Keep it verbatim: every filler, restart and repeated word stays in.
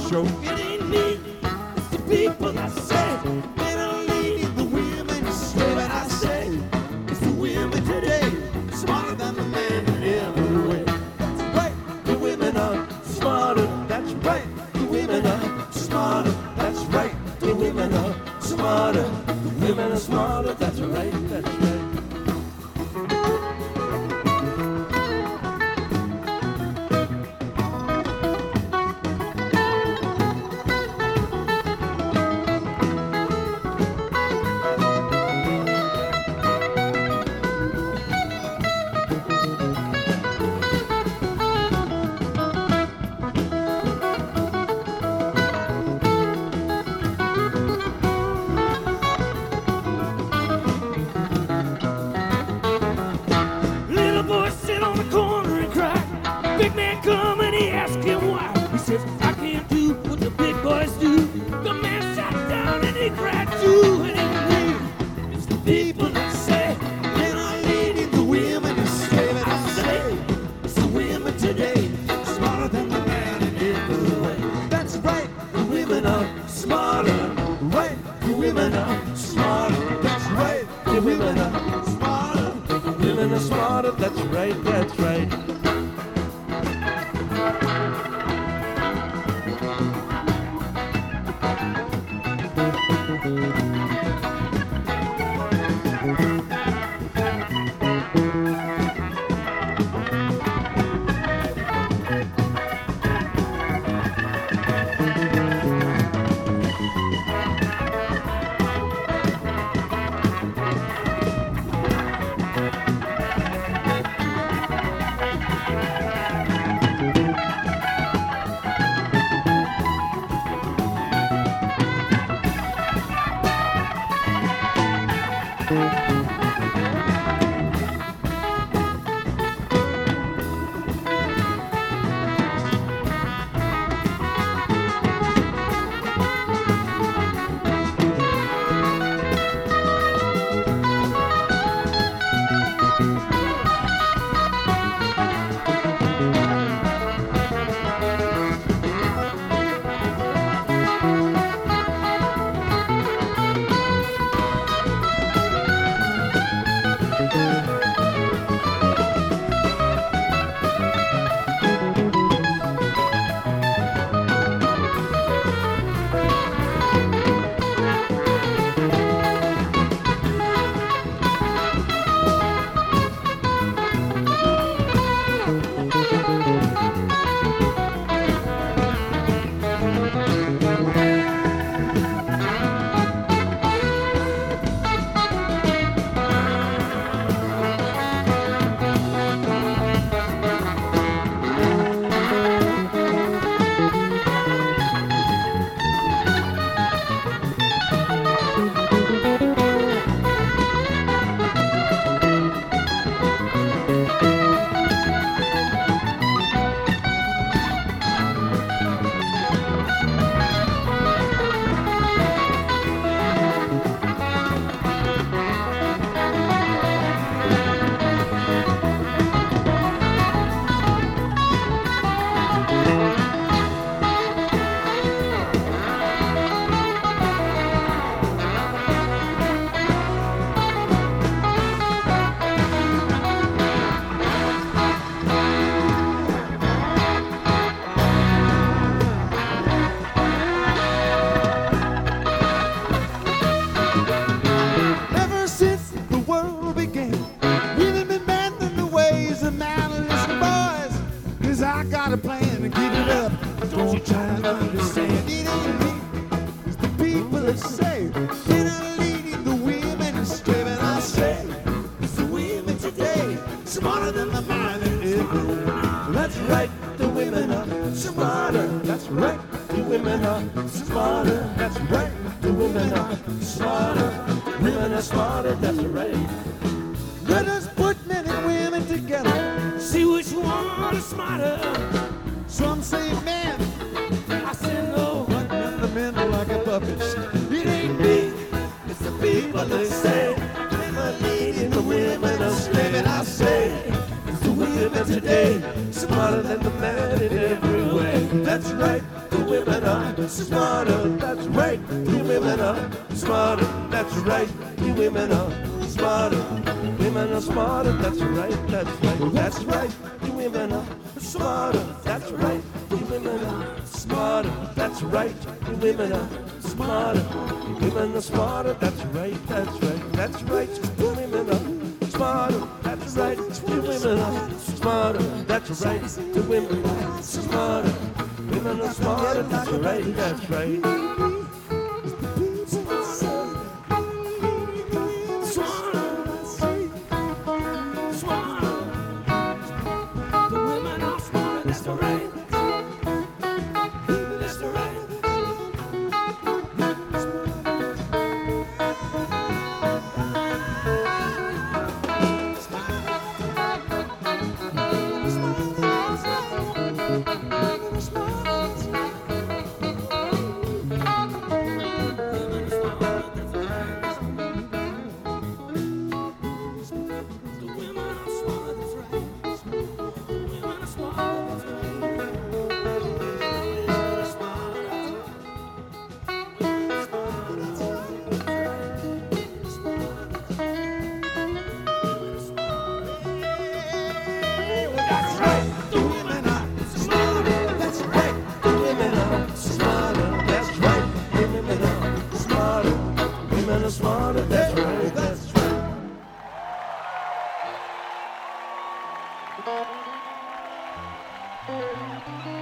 show. It ain't me, it's the people I say. Men are leading the women astray. But I say, it's the women today, smarter than the men in every way. That's right, the women are smarter. That's right, the women are smarter. That's right, the women are smarter. The women are smarter. That's right, that's right. Today, smarter than the man in every way. That's right, the women are smarter, that's right. You women are smarter, that's right. You women are smarter. Women are smarter, that's right, that's right, that's right. You women are smarter, that's right. You women are smarter, that's right. You women are smarter. You women are smarter, that's right, that's right, that's right. You women are smarter, that's right. You women are smarter, that's right. You women are smarter. Women are smarter, that's right, that's right. Smarter, that's right, that's right.